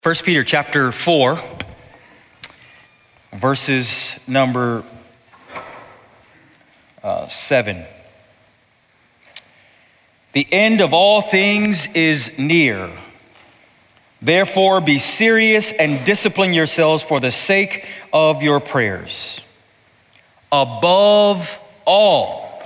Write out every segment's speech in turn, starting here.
First Peter chapter 4, verses number 7. The end of all things is near. Therefore, be serious and discipline yourselves for the sake of your prayers. Above all,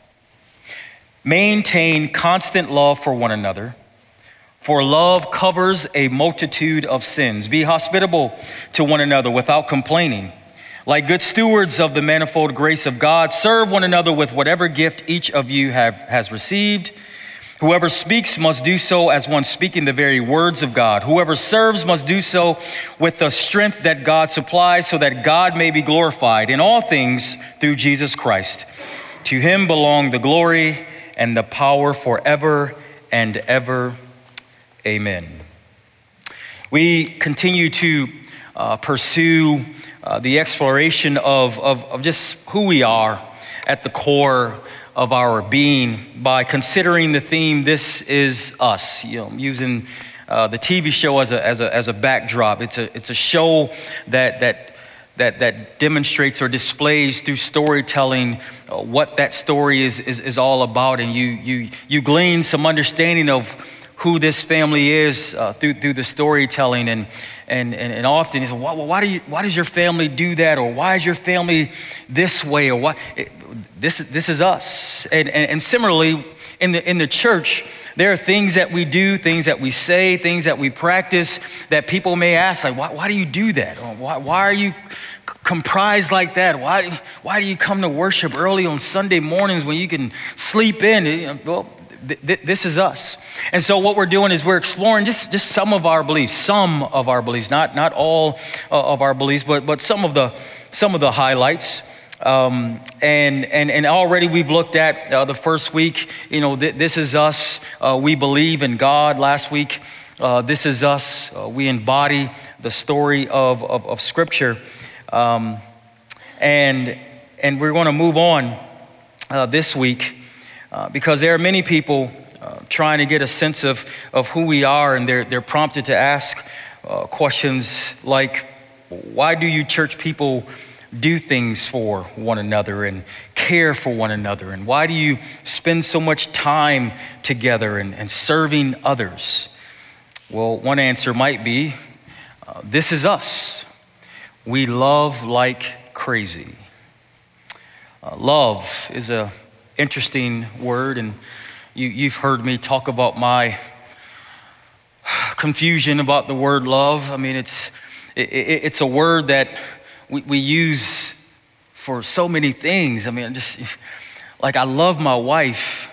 maintain constant love for one another, for love covers a multitude of sins. Be hospitable to one another without complaining. Like good stewards of the manifold grace of God, serve one another with whatever gift each of you has received. Whoever speaks must do so as one speaking the very words of God. Whoever serves must do so with the strength that God supplies, so that God may be glorified in all things through Jesus Christ. To him belong the glory and the power forever and ever. Amen. We continue to pursue the exploration of just who we are at the core of our being by considering the theme, This Is Us, using the TV show as a backdrop. It's a show that demonstrates or displays through storytelling what that story is all about, and you glean some understanding of who this family is through the storytelling, and often is, why does your family do that, or why is your family this way, or why this is us. And similarly in the church, there are things that we do, things that we say, things that we practice that people may ask, like, why do you do that? Or why are you comprised like that? Why do you come to worship early on Sunday mornings when you can sleep in? Well, this is us. And so what we're doing is we're exploring just some of our beliefs, not all of our beliefs, but some of the highlights. And already we've looked at the first week, this is us. We believe in God. Last week, this is us. We embody the story of Scripture. And we're going to move on this week. Because there are many people trying to get a sense of who we are, and they're prompted to ask questions like, why do you church people do things for one another and care for one another? And why do you spend so much time together and serving others? Well, one answer might be, this is us. We love like crazy. Love is a interesting word, and you've heard me talk about my confusion about the word love. I mean, it's a word that we use for so many things. I mean, just like, I love my wife,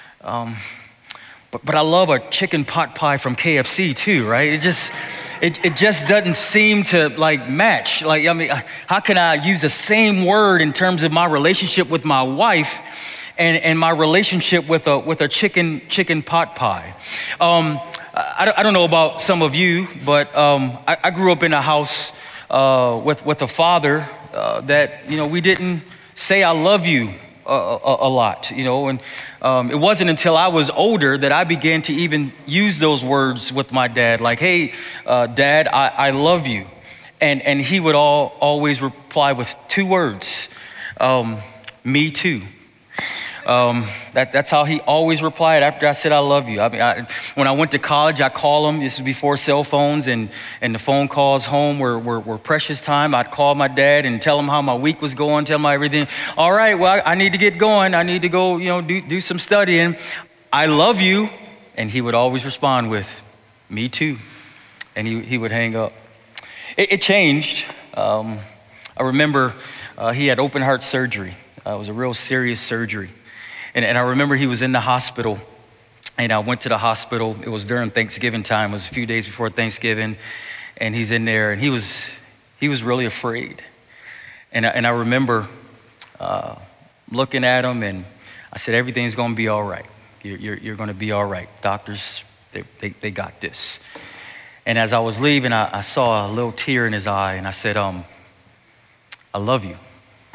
but I love a chicken pot pie from KFC too, right? It just doesn't seem to match. I mean, how can I use the same word in terms of my relationship with my wife and my relationship with a chicken pot pie? I don't know about some of you, but I grew up in a house with a father that we didn't say I love you a lot, and it wasn't until I was older that I began to even use those words with my dad, like, hey, Dad, I love you. And he would always reply with two words, me too. That's how he always replied after I said I love you. I mean, when I went to college, I call him. This is before cell phones, and the phone calls home were precious time. I'd call my dad and tell him how my week was going, tell him everything. All right, well, I need to get going. I need to go, do some studying. I love you. And he would always respond with, me too. And he would hang up. It changed. I remember he had open heart surgery. It was a real serious surgery. And I remember he was in the hospital, and I went to the hospital. It was during Thanksgiving time. It was a few days before Thanksgiving, and he's in there, and he was really afraid. And I remember looking at him, and I said, everything's going to be all right. You're going to be all right. Doctors, they got this. And as I was leaving, I saw a little tear in his eye, and I said, I love you.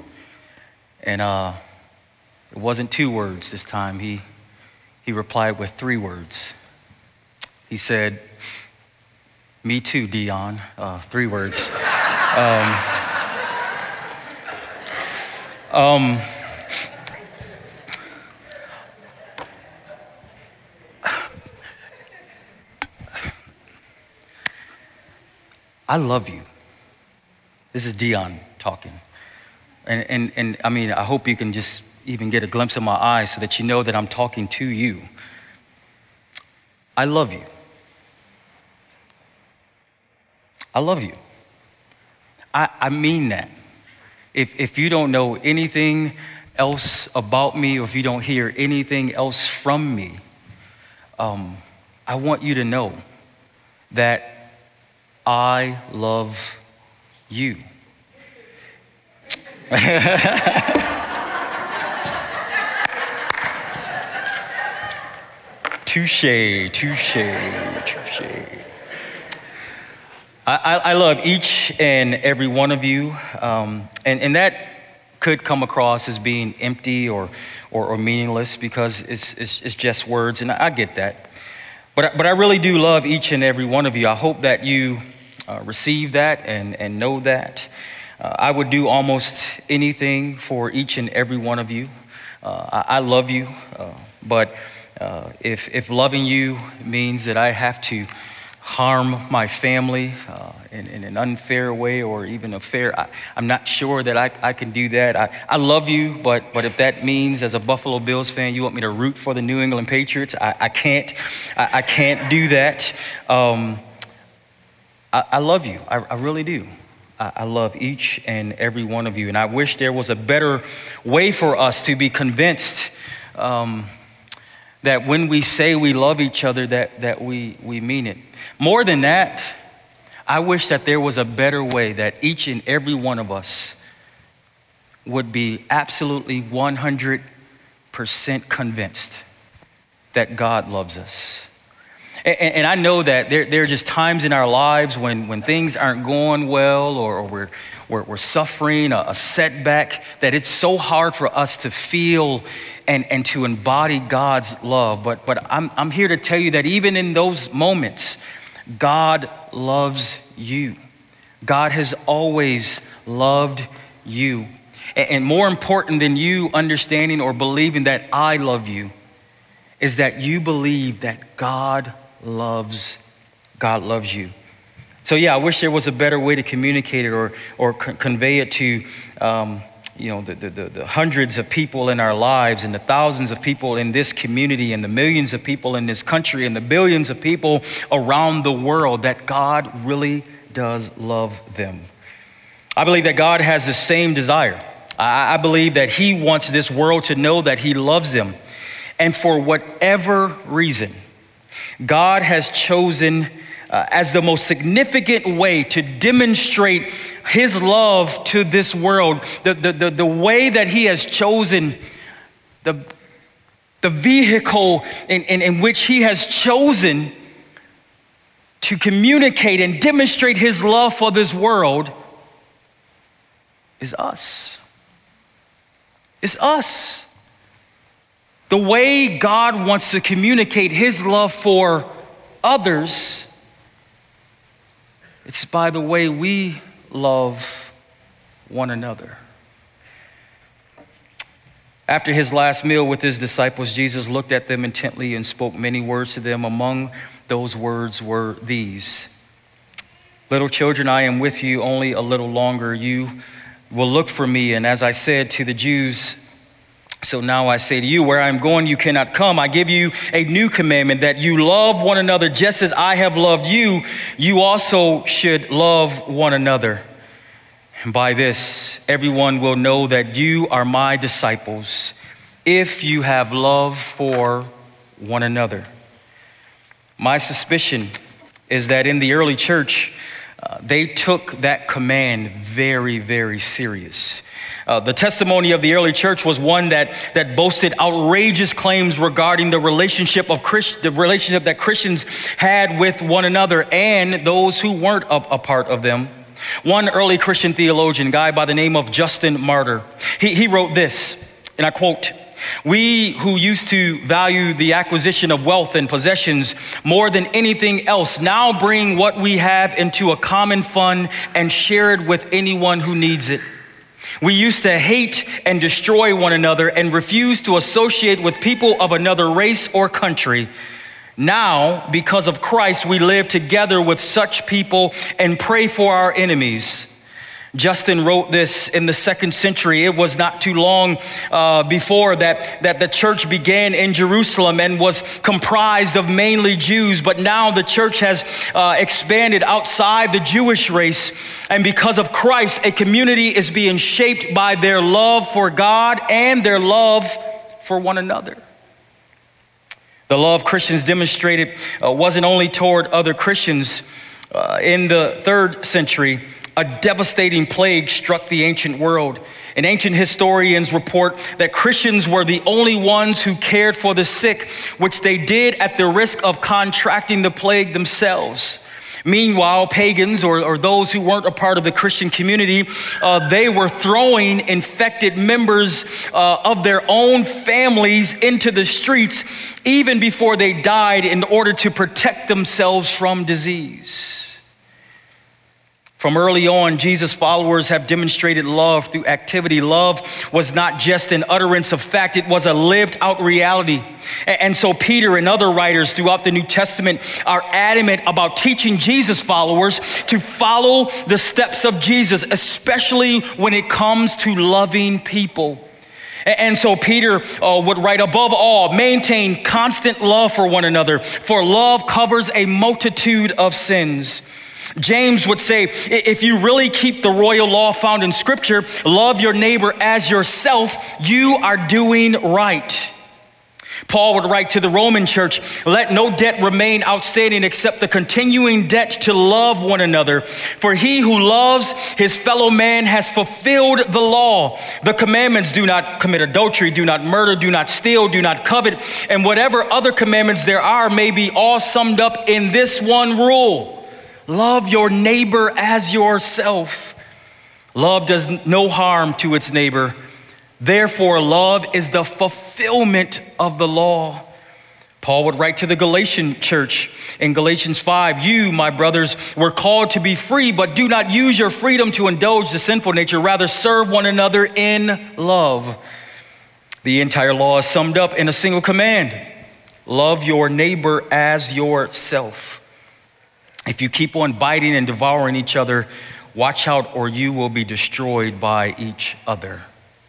And it wasn't two words this time. He replied with three words. He said, Me too, Dion. 3 words. I love you. This is Dion talking. And I mean, I hope you can just even get a glimpse of my eyes so that you know that I'm talking to you. I love you. I love you. I mean that. If you don't know anything else about me, or if you don't hear anything else from me, I want you to know that I love you. Touche, touche, touche. I love each and every one of you, and that could come across as being empty or meaningless because it's just words, and I get that. But I really do love each and every one of you. I hope that you receive that and know that. I would do almost anything for each and every one of you. I love you, but if loving you means that I have to harm my family in an unfair way or even a fair, I'm not sure that I can do that. I love you, but if that means as a Buffalo Bills fan, you want me to root for the New England Patriots, I can't do that. I love you, I really do. I love each and every one of you, and I wish there was a better way for us to be convinced that when we say we love each other, that we mean it. More than that, I wish that there was a better way that each and every one of us would be absolutely 100% convinced that God loves us. And I know that there are just times in our lives when things aren't going well or we're suffering a setback, that it's so hard for us to feel and to embody God's love. But I'm here to tell you that even in those moments, God loves you. God has always loved you. And more important than you understanding or believing that I love you is that you believe that God loves you. So yeah, I wish there was a better way to communicate it or convey it to the hundreds of people in our lives and the thousands of people in this community and the millions of people in this country and the billions of people around the world, that God really does love them. I believe that God has the same desire. I believe that he wants this world to know that he loves them. And for whatever reason, God has chosen as the most significant way to demonstrate his love to this world, the way that he has chosen, the vehicle in which he has chosen to communicate and demonstrate his love for this world is us. It's us. The way God wants to communicate his love for others, it's by the way we love one another. After his last meal with his disciples, Jesus looked at them intently and spoke many words to them. Among those words were these: "Little children, I am with you only a little longer. You will look for me. And as I said to the Jews, so now I say to you, where I am going, you cannot come. I give you a new commandment, that you love one another just as I have loved you. You also should love one another. And by this, everyone will know that you are my disciples, if you have love for one another." My suspicion is that in the early church, they took that command very, very serious. The testimony of the early church was one that boasted outrageous claims regarding the relationship that Christians had with one another and those who weren't a part of them. One early Christian theologian, a guy by the name of Justin Martyr, he wrote this, and I quote, We who used to value the acquisition of wealth and possessions more than anything else now bring what we have into a common fund and share it with anyone who needs it. We used to hate and destroy one another and refuse to associate with people of another race or country. Now, because of Christ, we live together with such people and pray for our enemies. Justin wrote this in the 2nd century. It was not too long before that the church began in Jerusalem and was comprised of mainly Jews. But now the church has expanded outside the Jewish race. And because of Christ, a community is being shaped by their love for God and their love for one another. The love Christians demonstrated wasn't only toward other Christians. In the 3rd century, a devastating plague struck the ancient world. And ancient historians report that Christians were the only ones who cared for the sick, which they did at the risk of contracting the plague themselves. Meanwhile, pagans or those who weren't a part of the Christian community, they were throwing infected members of their own families into the streets even before they died in order to protect themselves from disease. From early on, Jesus' followers have demonstrated love through activity. Love was not just an utterance of fact, it was a lived out reality. And so Peter and other writers throughout the New Testament are adamant about teaching Jesus' followers to follow the steps of Jesus, especially when it comes to loving people. And so Peter would write, above all, maintain constant love for one another, for love covers a multitude of sins. James would say, if you really keep the royal law found in Scripture, love your neighbor as yourself, you are doing right. Paul would write to the Roman church, let no debt remain outstanding except the continuing debt to love one another. For he who loves his fellow man has fulfilled the law. The commandments: do not commit adultery, do not murder, do not steal, do not covet, and whatever other commandments there are may be all summed up in this one rule: love your neighbor as yourself. Love does no harm to its neighbor. Therefore, love is the fulfillment of the law. Paul would write to the Galatian church in Galatians 5, you, my brothers, were called to be free, but do not use your freedom to indulge the sinful nature. Rather, serve one another in love. The entire law is summed up in a single command: love your neighbor as yourself. If you keep on biting and devouring each other, watch out or you will be destroyed by each other.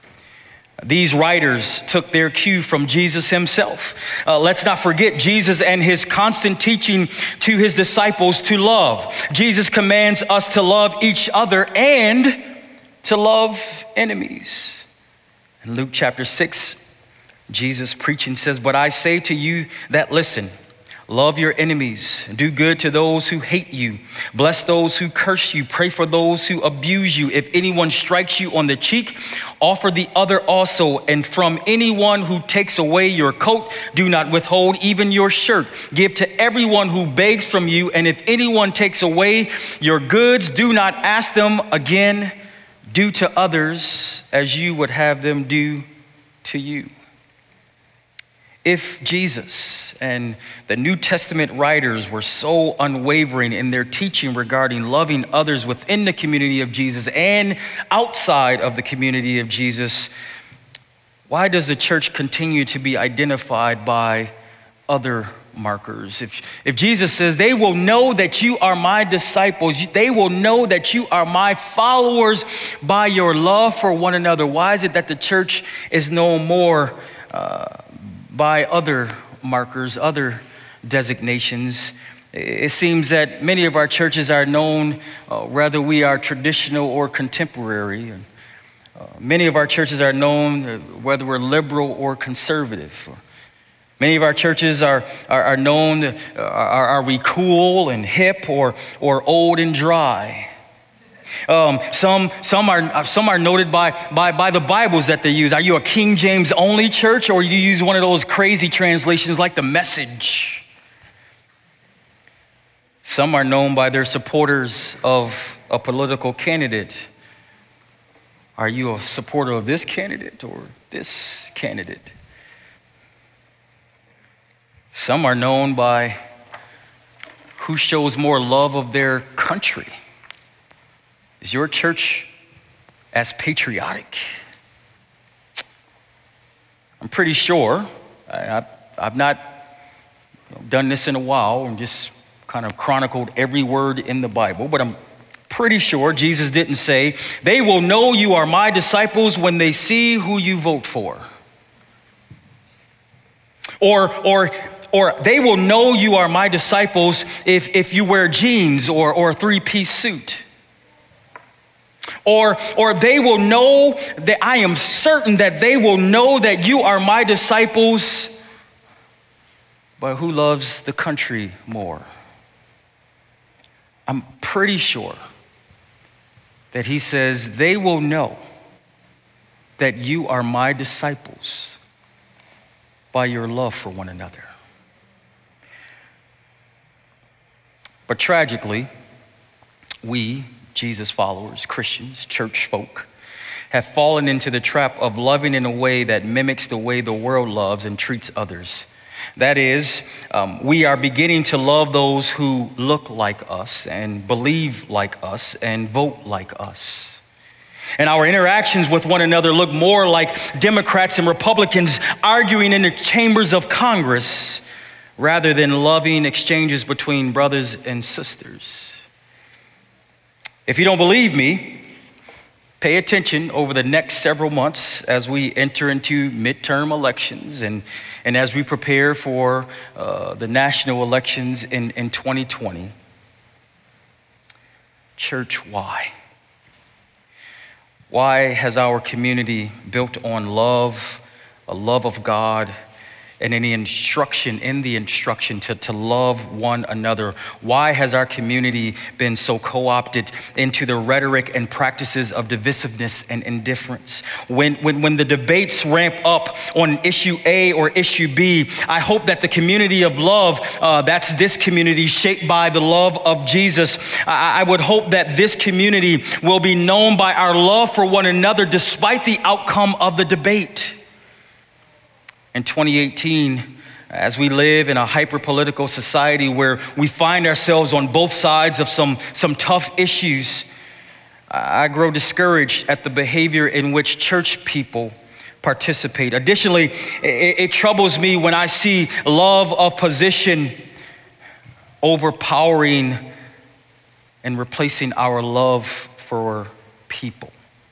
These writers took their cue from Jesus himself. Let's not forget Jesus and his constant teaching to his disciples to love. Jesus commands us to love each other and to love enemies. In Luke chapter 6, Jesus preaching says, but I say to you that listen, love your enemies, do good to those who hate you, bless those who curse you, pray for those who abuse you. If anyone strikes you on the cheek, offer the other also. And from anyone who takes away your coat, do not withhold even your shirt. Give to everyone who begs from you. And if anyone takes away your goods, do not ask them again. Do to others as you would have them do to you. If Jesus and the New Testament writers were so unwavering in their teaching regarding loving others within the community of Jesus and outside of the community of Jesus, why does the church continue to be identified by other markers? If Jesus says, they will know that you are my disciples, they will know that you are my followers by your love for one another, why is it that the church is known more by other markers, other designations? It seems that many of our churches are known whether we are traditional or contemporary. Many of our churches are known whether we're liberal or conservative. Many of our churches are known, are we cool and hip or old and dry? Some are noted by the Bibles that they use. Are you a King James only church, or do you use one of those crazy translations like the Message? Some are known by their supporters of a political candidate. Are you a supporter of this candidate or this candidate? Some are known by who shows more love of their country. Is your church as patriotic? I'm pretty sure, I've not done this in a while and just kind of chronicled every word in the Bible, but I'm pretty sure Jesus didn't say, "They will know you are my disciples when they see who you vote for." Or they will know you are my disciples if you wear jeans or a three-piece suit. Or they will know that I am certain that they will know that you are my disciples, but who loves the country more? I'm pretty sure that he says they will know that you are my disciples by your love for one another. But tragically, we, Jesus followers, Christians, church folk, have fallen into the trap of loving in a way that mimics the way the world loves and treats others. That is, we are beginning to love those who look like us and believe like us and vote like us. And our interactions with one another look more like Democrats and Republicans arguing in the chambers of Congress rather than loving exchanges between brothers and sisters. If you don't believe me, pay attention over the next several months as we enter into midterm elections and as we prepare for the national elections in 2020. Church, why? Why has our community built on love, a love of God, and in the instruction to love one another? Why has our community been so co-opted into the rhetoric and practices of divisiveness and indifference? When the debates ramp up on issue A or issue B, I hope that the community of love, that's this community shaped by the love of Jesus, I would hope that this community will be known by our love for one another despite the outcome of the debate. In 2018, as we live in a hyper-political society where we find ourselves on both sides of some tough issues, I grow discouraged at the behavior in which church people participate. Additionally, it troubles me when I see love of position overpowering and replacing our love for people.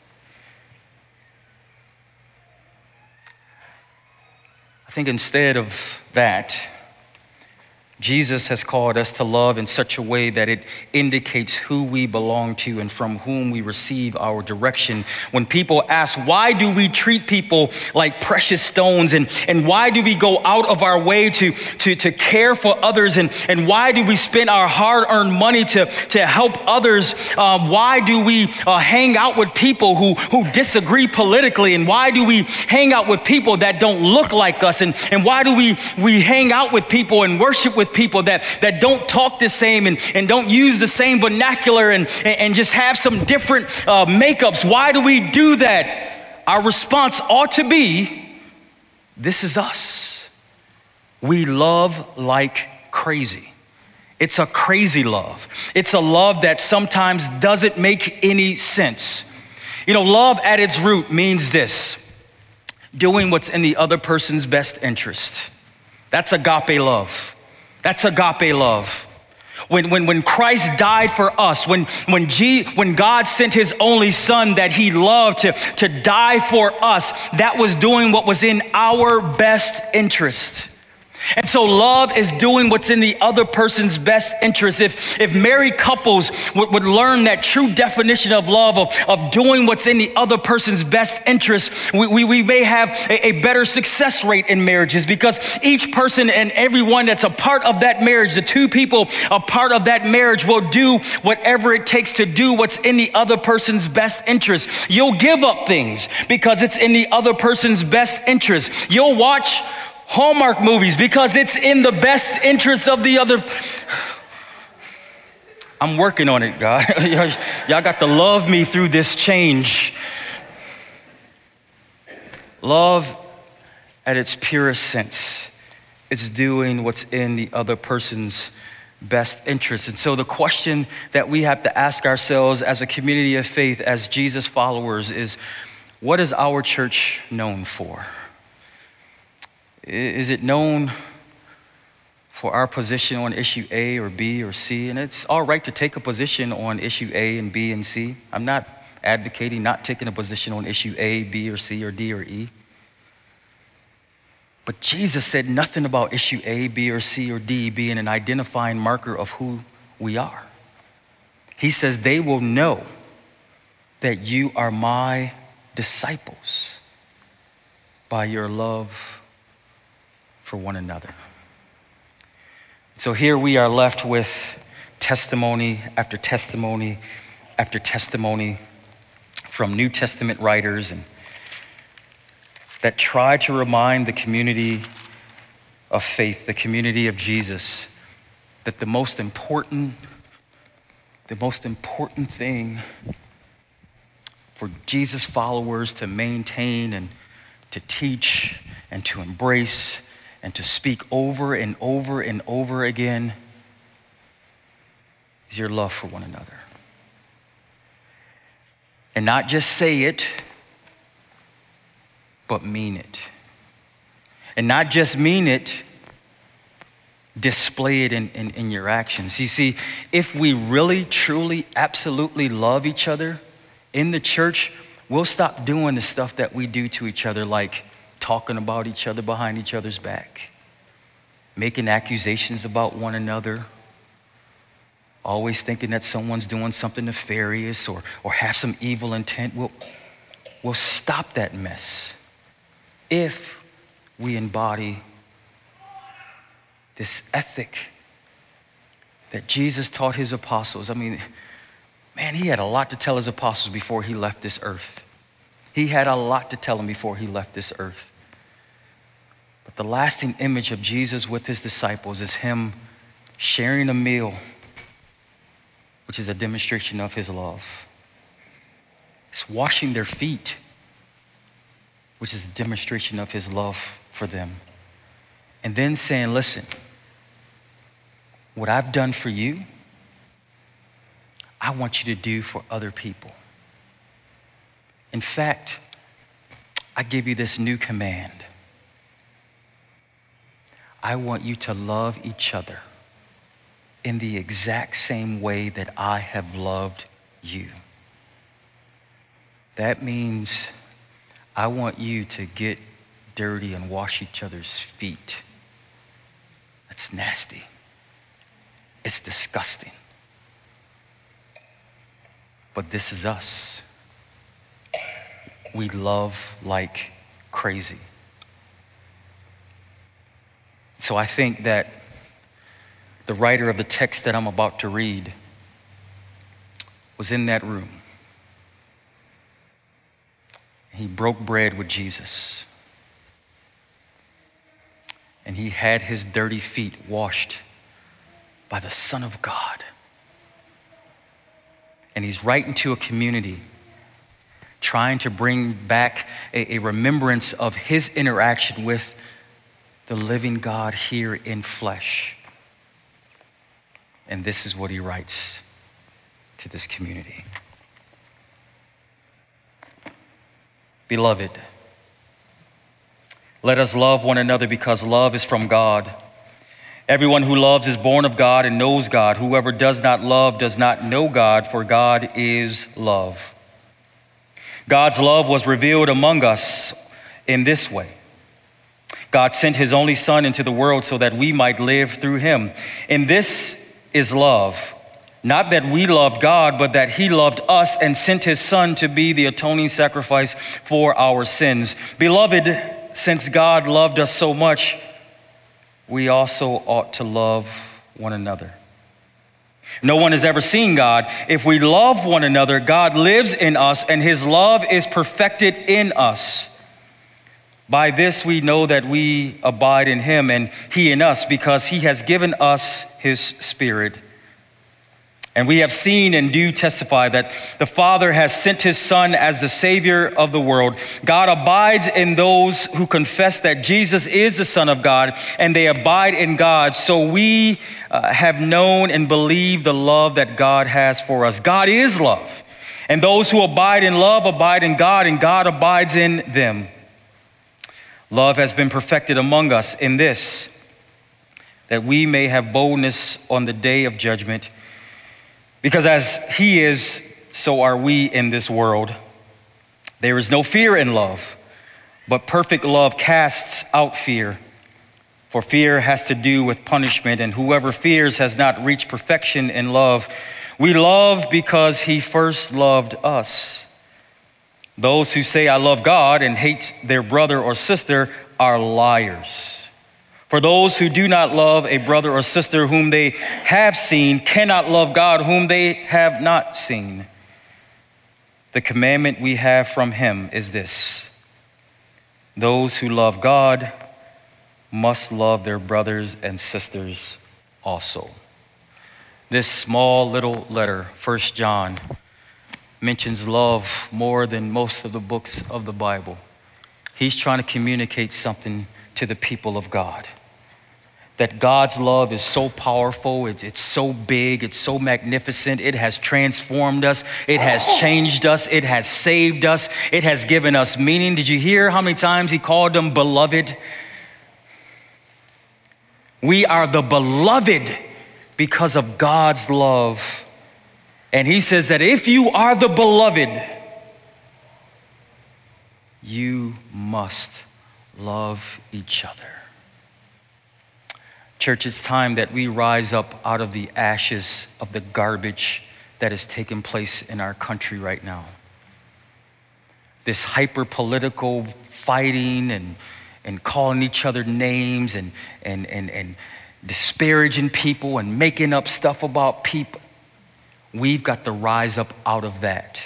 I think instead of that, Jesus has called us to love in such a way that it indicates who we belong to and from whom we receive our direction. When people ask, why do we treat people like precious stones? And why do we go out of our way to care for others? And why do we spend our hard-earned money to help others? Why do we hang out with people who disagree politically? And why do we hang out with people that don't look like us? And why do we hang out with people and worship with people that don't talk the same and don't use the same vernacular and just have some different makeups? Why do we do that? Our response ought to be, this is us. We love like crazy. It's a crazy love. It's a love that sometimes doesn't make any sense. You know, love at its root means this: doing what's in the other person's best interest. That's agape love. That's agape love. When Christ died for us, when God sent his only son that he loved to die for us, that was doing what was in our best interest. And so love is doing what's in the other person's best interest. If married couples would learn that true definition of love, of doing what's in the other person's best interest, we may have a better success rate in marriages, because each person and everyone that's a part of that marriage, the two people a part of that marriage, will do whatever it takes to do what's in the other person's best interest. You'll give up things because it's in the other person's best interest. You'll watch Hallmark movies because it's in the best interest of the other. I'm working on it, God. Y'all got to love me through this change. Love at its purest sense It's doing what's in the other person's best interest. And so the question that we have to ask ourselves as a community of faith, as Jesus followers, is what is our church known for? Is it known for our position on issue A or B or C? And it's all right to take a position on issue A and B and C. I'm not advocating not taking a position on issue A, B, or C, or D, or E. But Jesus said nothing about issue A, B, or C, or D being an identifying marker of who we are. He says they will know that you are my disciples by your love for one another. So here we are left with testimony after testimony after testimony from New Testament writers and that try to remind the community of faith, the community of Jesus, that the most important thing for Jesus followers to maintain and to teach and to embrace and to speak over and over and over again is your love for one another. And not just say it, but mean it. And not just mean it, display it in your actions. You see, if we really, truly, absolutely love each other in the church, we'll stop doing the stuff that we do to each other, like talking about each other behind each other's back, making accusations about one another, always thinking that someone's doing something nefarious or have some evil intent. We'll stop that mess if we embody this ethic that Jesus taught his apostles. I mean, man, he had a lot to tell his apostles before he left this earth. He had a lot to tell them before he left this earth. But the lasting image of Jesus with his disciples is him sharing a meal, which is a demonstration of his love. It's washing their feet, which is a demonstration of his love for them. And then saying, listen, what I've done for you, I want you to do for other people. In fact, I give you this new command. I want you to love each other in the exact same way that I have loved you. That means I want you to get dirty and wash each other's feet. That's nasty. It's disgusting. But this is us. We love like crazy. So I think that the writer of the text that I'm about to read was in that room. He broke bread with Jesus. And he had his dirty feet washed by the Son of God. And he's writing to a community trying to bring back a remembrance of his interaction with the living God here in flesh. And this is what he writes to this community. Beloved, let us love one another because love is from God. Everyone who loves is born of God and knows God. Whoever does not love does not know God, for God is love. God's love was revealed among us in this way. God sent his only Son into the world so that we might live through him. And this is love. Not that we loved God, but that he loved us and sent his Son to be the atoning sacrifice for our sins. Beloved, since God loved us so much, we also ought to love one another. No one has ever seen God. If we love one another, God lives in us and his love is perfected in us. By this we know that we abide in him and he in us, because he has given us his Spirit. And we have seen and do testify that the Father has sent his Son as the Savior of the world. God abides in those who confess that Jesus is the Son of God, and they abide in God. So we have known and believed the love that God has for us. God is love. And those who abide in love abide in God, and God abides in them. Love has been perfected among us in this, that we may have boldness on the day of judgment. Because as he is, so are we in this world. There is no fear in love, but perfect love casts out fear. For fear has to do with punishment, and whoever fears has not reached perfection in love. We love because he first loved us. Those who say, I love God, and hate their brother or sister are liars. For those who do not love a brother or sister whom they have seen cannot love God whom they have not seen. The commandment we have from him is this: those who love God must love their brothers and sisters also. This small little letter, 1 John, mentions love more than most of the books of the Bible. He's trying to communicate something to the people of God. That God's love is so powerful, it's so big, it's so magnificent, it has transformed us, it has changed us, it has saved us, it has given us meaning. Did you hear how many times he called them beloved? We are the beloved because of God's love. And he says that if you are the beloved, you must love each other. Church, it's time that we rise up out of the ashes of the garbage that is taking place in our country right now. This hyper-political fighting and calling each other names and disparaging people and making up stuff about people. We've got to rise up out of that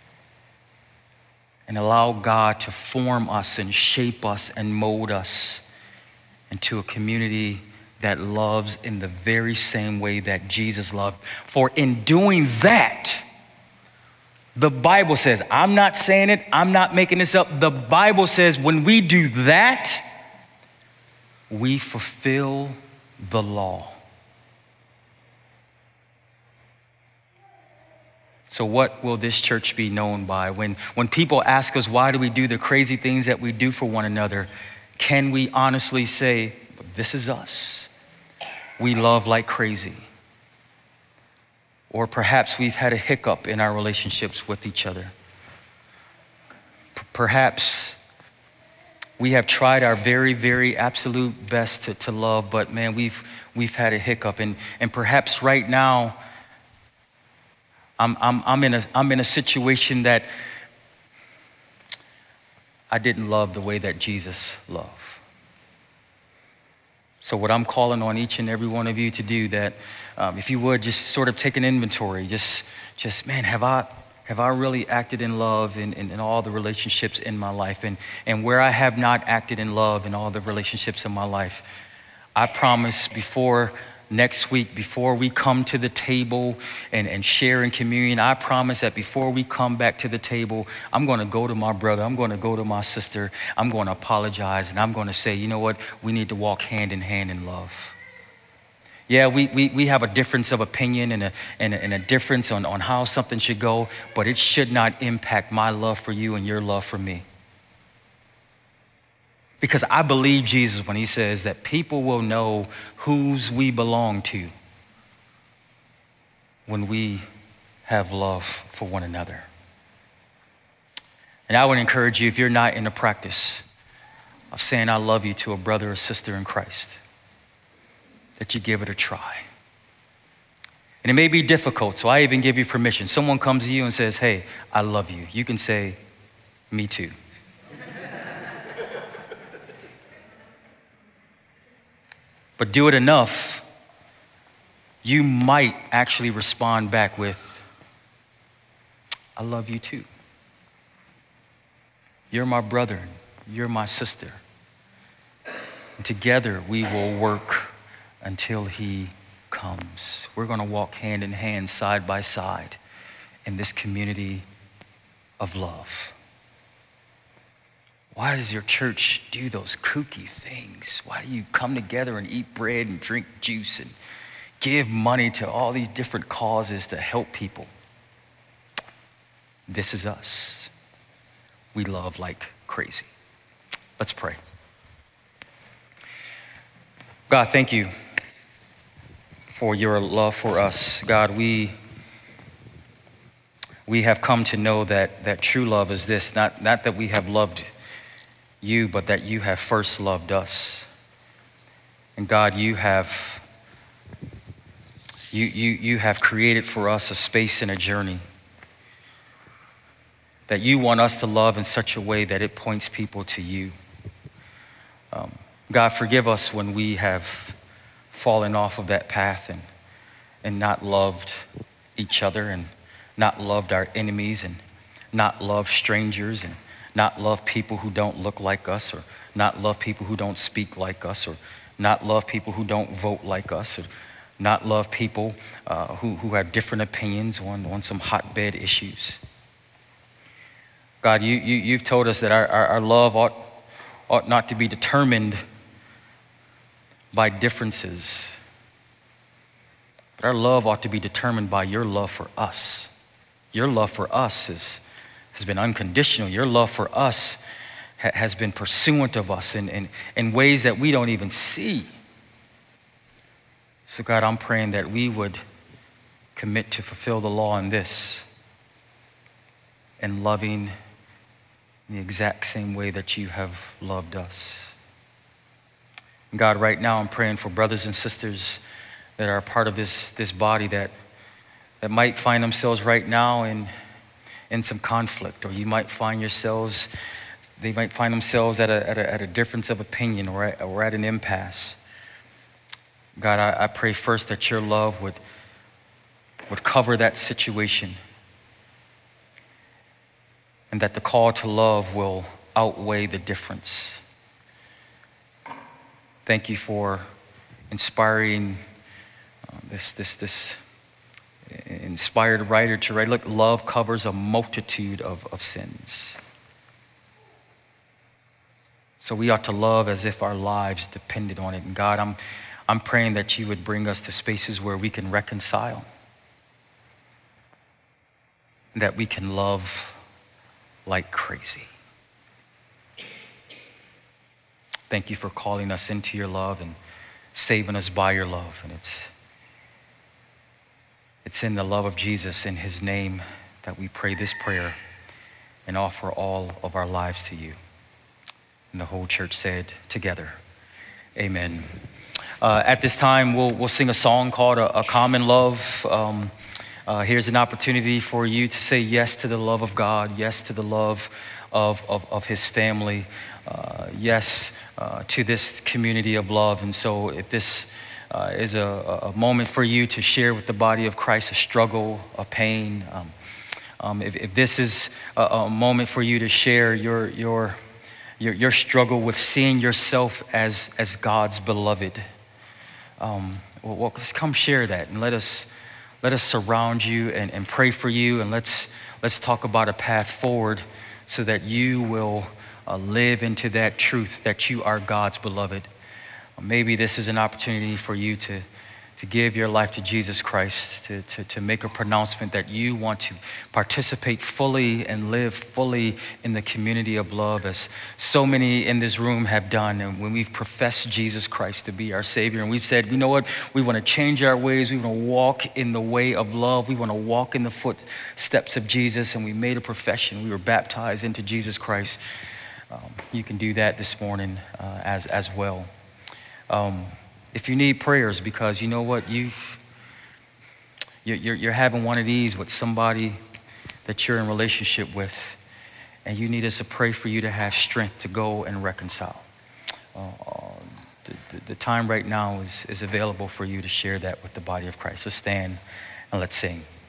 and allow God to form us and shape us and mold us into a community that loves in the very same way that Jesus loved. For in doing that, the Bible says, I'm not saying it, I'm not making this up. The Bible says when we do that, we fulfill the law. So what will this church be known by? When people ask us, why do we do the crazy things that we do for one another? Can we honestly say, this is us? We love like crazy. Or perhaps we've had a hiccup in our relationships with each other. Perhaps we have tried our very, very absolute best to love, but man, we've had a hiccup. And perhaps right now, I'm in a situation that I didn't love the way that Jesus loved. So what I'm calling on each and every one of you to do, that if you would just sort of take an inventory, just man, have I really acted in love in all the relationships in my life? And where I have not acted in love in all the relationships in my life, I promise before next week, before we come to the table and share in communion, I promise that before we come back to the table, I'm going to go to my brother, I'm going to go to my sister, I'm going to apologize, and I'm going to say, you know what, we need to walk hand in hand in love. Yeah, we have a difference of opinion and a difference on how something should go, but it should not impact my love for you and your love for me. Because I believe Jesus when he says that people will know whose we belong to when we have love for one another. And I would encourage you, if you're not in the practice of saying I love you to a brother or sister in Christ, that you give it a try. And it may be difficult, so I even give you permission. Someone comes to you and says, hey, I love you. You can say, me too. But do it enough, you might actually respond back with, I love you too. You're my brother, you're my sister. And together we will work until he comes. comes, we're going to walk hand in hand, side by side in this community of love. Why does your church do those kooky things? Why do you come together and eat bread and drink juice and give money to all these different causes to help people? This is us. We love like crazy. Let's pray. God, thank you for your love for us. God, we have come to know that true love is this, not that we have loved you, but that you have first loved us. And God, you have created for us a space and a journey that you want us to love in such a way that it points people to you. God, forgive us when we have fallen off of that path and not loved each other and not loved our enemies and not loved strangers and not love people who don't look like us, or not love people who don't speak like us, or not love people who don't vote like us, or not love people who have different opinions on some hotbed issues. God, you've told us that our love ought not to be determined by differences, but our love ought to be determined by your love for us. Your love for us has been unconditional. Your love for us has been pursuant of us in ways that we don't even see. So God, I'm praying that we would commit to fulfill the law in this, and loving in the exact same way that you have loved us. And God, right now I'm praying for brothers and sisters that are part of this body that might find themselves right now in some conflict, or they might find themselves at a difference of opinion or at an impasse. God, I pray first that your love would cover that situation, and that the call to love will outweigh the difference. Thank you for inspiring this inspired writer to write, look, love covers a multitude of sins. So we ought to love as if our lives depended on it. And God, I'm praying that you would bring us to spaces where we can reconcile, that we can love like crazy. Thank you for calling us into your love and saving us by your love. And it's in the love of Jesus, in his name, that we pray this prayer and offer all of our lives to you. And the whole church said together, amen. At this time, we'll sing a song called A Common Love. Here's an opportunity for you to say yes to the love of God, yes to the love of his family, yes to this community of love. And so if this is a moment for you to share with the body of Christ a struggle, a pain, if this is a moment for you to share your struggle with seeing yourself as God's beloved, well, just come share that, and let us surround you and pray for you, and let's talk about a path forward so that you will live into that truth that you are God's beloved. Maybe this is an opportunity for you to give your life to Jesus Christ, to make a pronouncement that you want to participate fully and live fully in the community of love, as so many in this room have done. And when we've professed Jesus Christ to be our Savior, and we've said, you know what, we want to change our ways, we want to walk in the way of love, we want to walk in the footsteps of Jesus, and we made a profession, we were baptized into Jesus Christ. You can do that this morning as well. If you need prayers because you know what, you're having one of these with somebody that you're in relationship with, and you need us to pray for you to have strength to go and reconcile. The time right now is available for you to share that with the body of Christ. So stand and let's sing.